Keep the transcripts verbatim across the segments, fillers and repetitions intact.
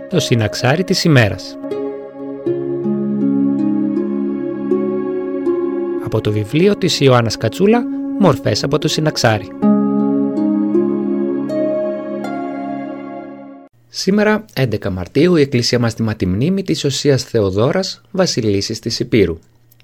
Το συναξάρι της ημέρας. Από το βιβλίο της Ιωάννας Κατσούλα, «Μορφές από το συναξάρι». Σήμερα, έντεκα Μαρτίου, η Εκκλησία μας τιμά τη μνήμη της Οσίας Θεοδόρας, βασιλισσής της Υπήρου.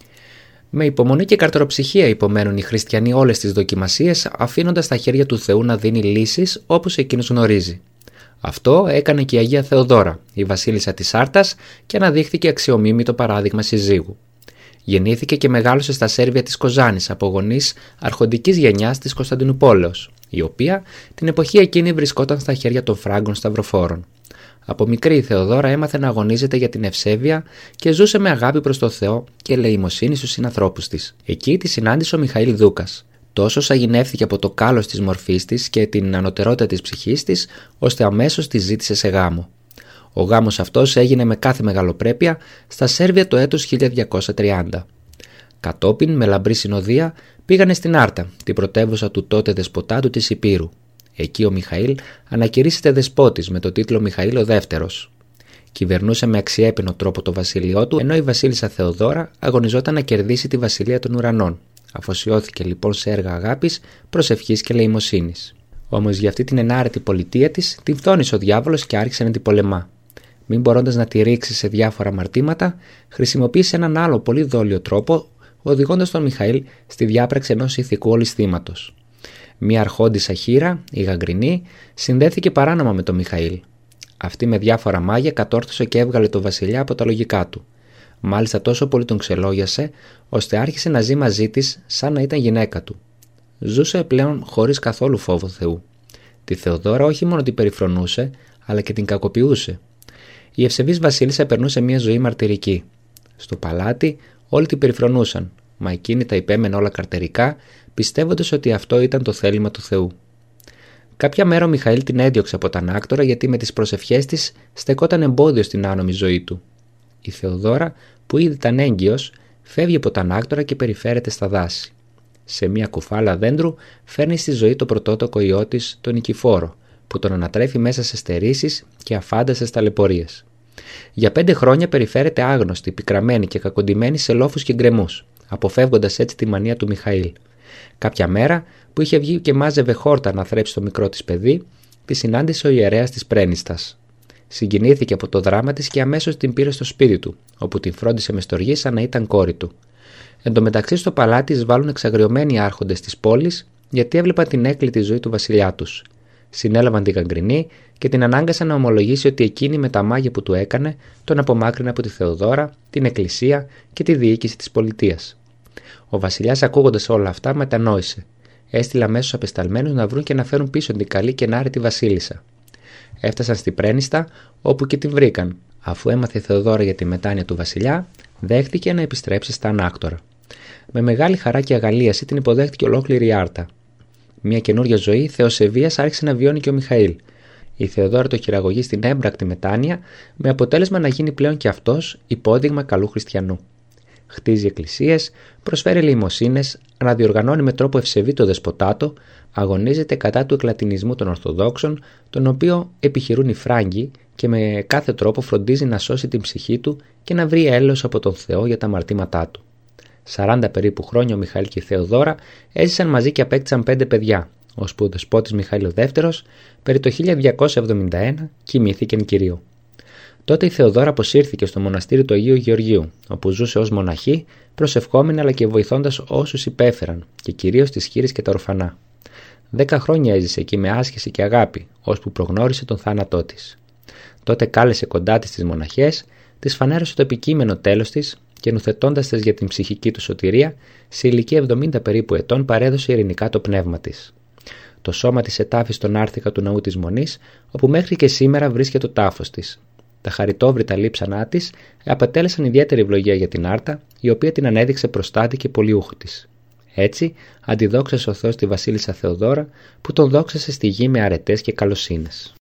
Με υπομονή και καρτεροψυχία υπομένουν οι χριστιανοί όλες τις δοκιμασίες, αφήνοντας στα χέρια του Θεού να δίνει λύσεις όπως εκείνος γνωρίζει. Αυτό έκανε και η Αγία Θεοδόρα, η βασίλισσα της Άρτας, και αναδείχθηκε αξιομίμητο παράδειγμα συζύγου. Γεννήθηκε και μεγάλωσε στα Σέρβια της Κοζάνης από γονείς αρχοντικής γενιάς της Κωνσταντινουπόλεως, η οποία την εποχή εκείνη βρισκόταν στα χέρια των Φράγκων σταυροφόρων. Από μικρή η Θεοδόρα έμαθε να αγωνίζεται για την ευσέβεια και ζούσε με αγάπη προς το Θεό και ελεημοσύνη στους συνανθρώπους της. Εκεί τη συνάντησε ο Μιχαήλ Δούκας. Τόσο σαγηνεύθηκε από το κάλος της μορφής της και την ανωτερότητα της ψυχής της, ώστε αμέσως τη ζήτησε σε γάμο. Ο γάμος αυτός έγινε με κάθε μεγαλοπρέπεια στα Σέρβια το έτος χίλια διακόσια τριάντα. Κατόπιν, με λαμπρή συνοδεία, πήγανε στην Άρτα, την πρωτεύουσα του τότε δεσποτάτου της Υπήρου. Εκεί ο Μιχαήλ ανακηρύσσεται δεσπότης με το τίτλο Μιχαήλ ο Δεύτερος. Κυβερνούσε με αξιέπαινο τρόπο το βασίλειό του, ενώ η βασίλισσα Θεοδόρα αγωνιζόταν να κερδίσει τη βασιλεία των ουρανών. Αφοσιώθηκε λοιπόν σε έργα αγάπης, προσευχής και ελεημοσύνης. Όμως για αυτή την ενάρετη πολιτεία της την φθόνησε ο διάβολος και άρχισε να την πολεμά. Μην μπορώντας να τη ρίξει σε διάφορα αμαρτήματα, χρησιμοποίησε έναν άλλο πολύ δόλιο τρόπο, οδηγώντας τον Μιχαήλ στη διάπραξη ενός ηθικού ολισθήματος. Μία αρχόντισσα χήρα, η Γαγκρινή, συνδέθηκε παράνομα με τον Μιχαήλ. Αυτή με διάφορα μάγια κατόρθωσε και έβγαλε τον βασιλιά από τα λογικά του. Μάλιστα τόσο πολύ τον ξελόγιασε, ώστε άρχισε να ζει μαζί της σαν να ήταν γυναίκα του. Ζούσε πλέον χωρίς καθόλου φόβο Θεού. Τη Θεοδόρα όχι μόνο την περιφρονούσε, αλλά και την κακοποιούσε. Η ευσεβής βασίλισσα περνούσε μια ζωή μαρτυρική. Στο παλάτι όλοι την περιφρονούσαν, μα εκείνη τα υπέμενε όλα καρτερικά, πιστεύοντας ότι αυτό ήταν το θέλημα του Θεού. Κάποια μέρα ο Μιχαήλ την έδιωξε από τα ανάκτορα, γιατί με τις προσευχές της στεκόταν εμπόδιο στην άνομη ζωή του. Η Θεοδόρα, που ήδη ήταν έγκυος, φεύγει από τα ανάκτορα και περιφέρεται στα δάση. Σε μια κουφάλα δέντρου φέρνει στη ζωή το πρωτότοκο ιό της, τον Νικηφόρο, που τον ανατρέφει μέσα σε στερήσεις και αφάνταστες ταλαιπωρίες. Για πέντε χρόνια περιφέρεται άγνωστη, πικραμένη και κακοντημένη σε λόφους και γκρεμούς, αποφεύγοντας έτσι τη μανία του Μιχαήλ. Κάποια μέρα, που είχε βγει και μάζευε χόρτα να θρέψει το μικρό της παιδί, τη συνάντησε ο ιερέας της Πρένιστας. Συγκινήθηκε από το δράμα της και αμέσως την πήρε στο σπίτι του, όπου την φρόντισε με στοργή σαν να ήταν κόρη του. Εν τω μεταξύ, στο παλάτι εισβάλλουν εξαγριωμένοι άρχοντες της πόλης, γιατί έβλεπαν την έκλειτη ζωή του βασιλιά τους. Συνέλαβαν την Γαγκρινή και την ανάγκασαν να ομολογήσει ότι εκείνη με τα μάγια που του έκανε τον απομάκρυνε από τη Θεοδόρα, την Εκκλησία και τη διοίκηση της πολιτείας. Ο βασιλιάς, ακούγοντας όλα αυτά, μετανόησε. Έστειλε αμέσως απεσταλμένους να βρουν και να φέρουν πίσω την καλή και ενάρετη βασίλισσα. Έφτασαν στη Πρένιστα, όπου και την βρήκαν. Αφού έμαθε η Θεοδόρα για τη μετάνοια του βασιλιά, δέχτηκε να επιστρέψει στα ανάκτορα. Με μεγάλη χαρά και αγαλίαση την υποδέχτηκε ολόκληρη η Άρτα. Μια καινούρια ζωή θεοσεβίας άρχισε να βιώνει και ο Μιχαήλ. Η Θεοδόρα το χειραγωγεί στην έμπρακτη μετάνοια, με αποτέλεσμα να γίνει πλέον και αυτός υπόδειγμα καλού χριστιανού. Χτίζει εκκλησίες, προσφέρει ελεημοσύνες, αναδιοργανώνει με τρόπο ευσεβή το δεσποτάτο, αγωνίζεται κατά του εκλατινισμού των Ορθοδόξων, τον οποίο επιχειρούν οι Φράγκοι, και με κάθε τρόπο φροντίζει να σώσει την ψυχή του και να βρει έλεος από τον Θεό για τα αμαρτήματά του. Σαράντα περίπου χρόνια ο Μιχαήλ και η Θεοδόρα έζησαν μαζί και απέκτησαν πέντε παιδιά, ώσπου ο δεσπότης Μιχαήλ ο Δεύτερος, περί το χίλια διακόσια εβδομήντα ένα, κοιμήθηκε εν Κυρίω. Τότε η Θεοδόρα αποσύρθηκε στο μοναστήρι του Αγίου Γεωργίου, όπου ζούσε ως μοναχή, προσευχόμενη αλλά και βοηθώντας όσους υπέφεραν, και κυρίως τις χήρες και τα ορφανά. Δέκα χρόνια έζησε εκεί με άσκηση και αγάπη, ώσπου προγνώρισε τον θάνατό της. Τότε κάλεσε κοντά της τις μοναχές, της φανέρωσε το επικείμενο τέλος της και νουθετώντας τις για την ψυχική του σωτηρία, σε ηλικία εβδομήντα περίπου ετών παρέδωσε ειρηνικά το πνεύμα της. Το σώμα της ετάφη στον άρθικα του ναού της Μονής, όπου μέχρι και σήμερα βρίσκεται ο τάφος της. Τα χαριτόβρητα λείψανά της απετέλεσαν ιδιαίτερη ευλογία για την Άρτα, η οποία την ανέδειξε προστάτη και πολιούχο της. Έτσι, αντιδόξασε ο Θεός τη βασίλισσα Θεοδόρα, που τον δόξασε στη γη με αρετές και καλοσύνες.